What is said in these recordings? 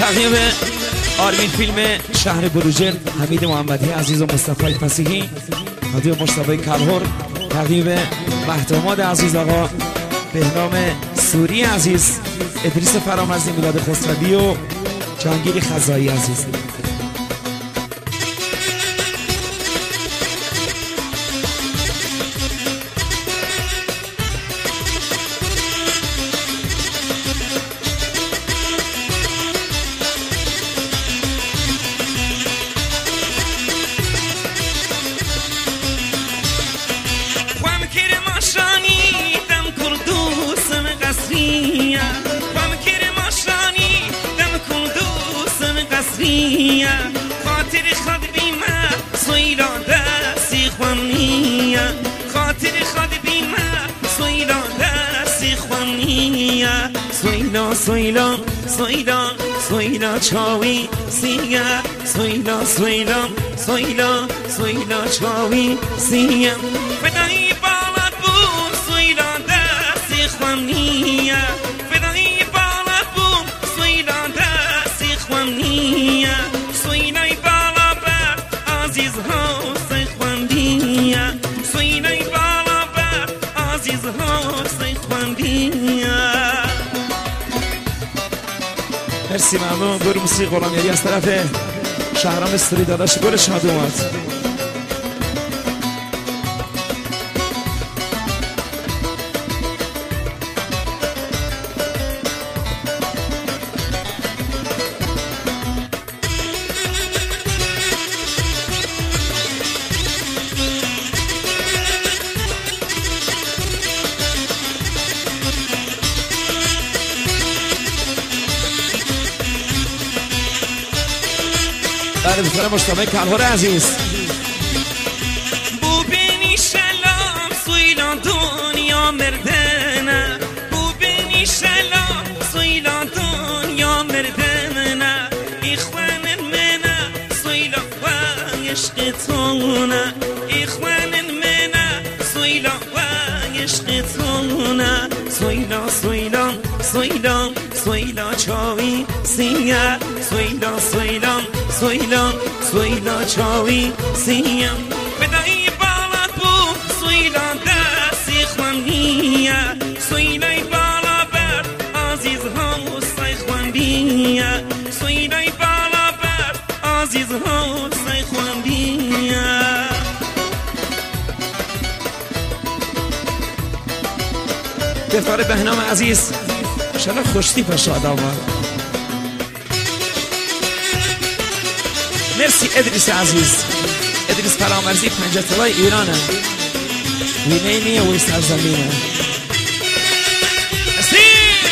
تقدیم آرمین فیلم شهر بروجرد، حمید محمدی عزیز و مصطفی فسیحی، تقدیم مصطفی کلهر، تقدیم مهداماد عزیز، آقا بهنام سوری عزیز، ادریس فرامرزی، میلاد خسروی و جهانگیر خزایی عزیز. خاطر خود بیمه سویلا دستی خوانیه، خاطر خود بیمه سویلا دستی خوانیه، سویلا سویلا سویلا سویلا چاوی سیه، سویلا سویلا سویلا سویلا چاوی سیه، فدایی بالات بود سویلا دستی خوانیه، فدایی بالات بود سویلا دستی خوانیه، سوینای بالا بر عزیز ها سیخوندیه، سوینای بالا بر عزیز ها سیخوندیه. مرسی، ممنون. گروه موسیقی غلامیری از طرف شهرام استوری داداش گل شاد اومد. بله، بسیار مشتبه کلهر عزیز. بو بینی شلام سویلا دنیا مردنه، بو بینی شلام سویلا دنیا مردنه، اخوان منه سویلا و عشق تونه، اخوان منه سویلا و عشق تونه، سویلا سویلا سویلا سویلا چاوی سیه، سویلا سویلا سویلا سویلا چاوی سیم، فدایی بالات بود سویلا دستی خوانیه، سویلای بالا بر عزیز ها سیخوندیه، سویلای بالا بر عزیز ها سیخوندیه. دفتر بهنام عزیز شلا خوشتی پشاد آمد. مرسی ادریس عزیز، ادریس فرامرزی، پنجتلای ایرانه، وینینیه وی سرزمینه. مرسی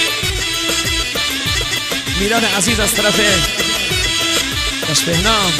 میلاد عزیز از طرف باش بهنام.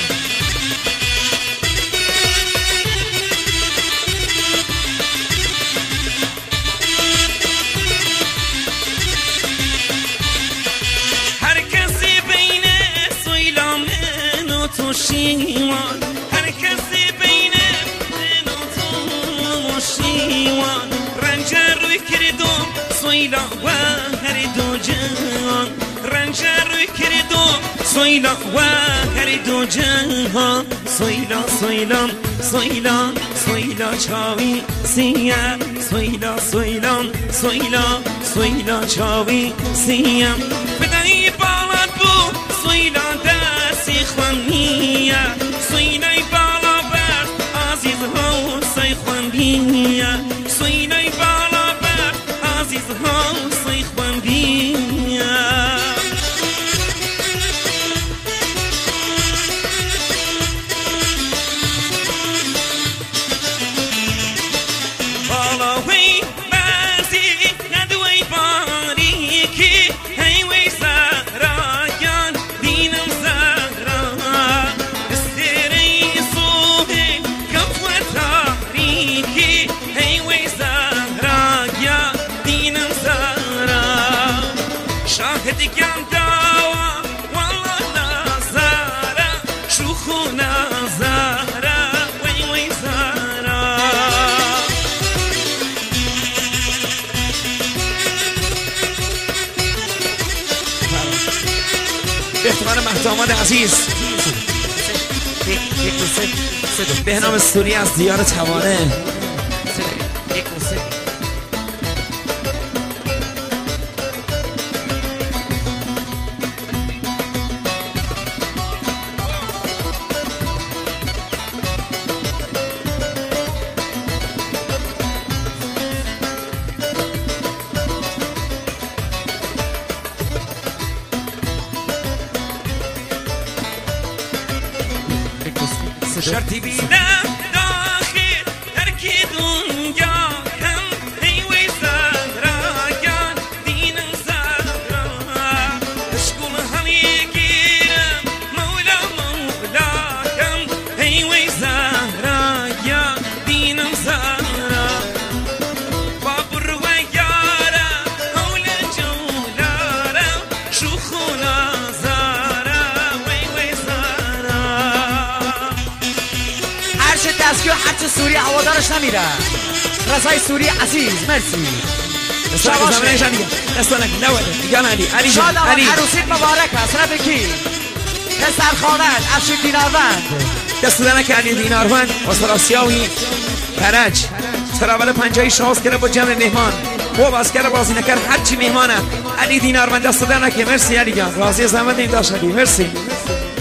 شیوان هر کسی بین من و تو شیوان، رنج روی کردم سویلا و هر دو جهان، رنج روی کردم سویلا و هر دو جهان، سویلا سویلا سویلا سویلا چاوی سیه، سویلا سویلا سویلا سویلا چاوی سیم، فدایی بالات بود سویلا دستی خوانیه، سوینای بالا بر عزیز ها سیخوندیه، سوینای بالا بر عزیز ها سیخوندیه. بالا وی بازی ندوی باری که هی وی سرایان دینم زهرا، استری صوه کفوه تاریکی هی وی زهرا یا دینم زهرا، شاهد گم داوا والله نازاره شوخو نازاره وی وی زهرا. به اختیار مهداماد عزیز به نام سوری از دیار توانه. شرطی بیدم داخل ترکی دنیا هم هیوی زهراگان دینم زهرا اشکول همی گیرم مولا مولا هم هیوی زهراگان دینم زهرا بابر و یارا حول جولارا شوخونا دستگاه هرچه سوری هوادارش نمیره. رضای سوری عزیز مرسی. شاد آقا عروسیت مبارک است. رفیقی پسر خانت افشین دیناروند دست دنک علی دیناروند آسیاوی کرج سراول پنجایی شاست کرده با جمع مهمان خوب از کرده بازی نکرد هرچی مهمانه علی دیناروند دست دنک. مرسی علی جان راضی زحمت این داشت علی مرسی.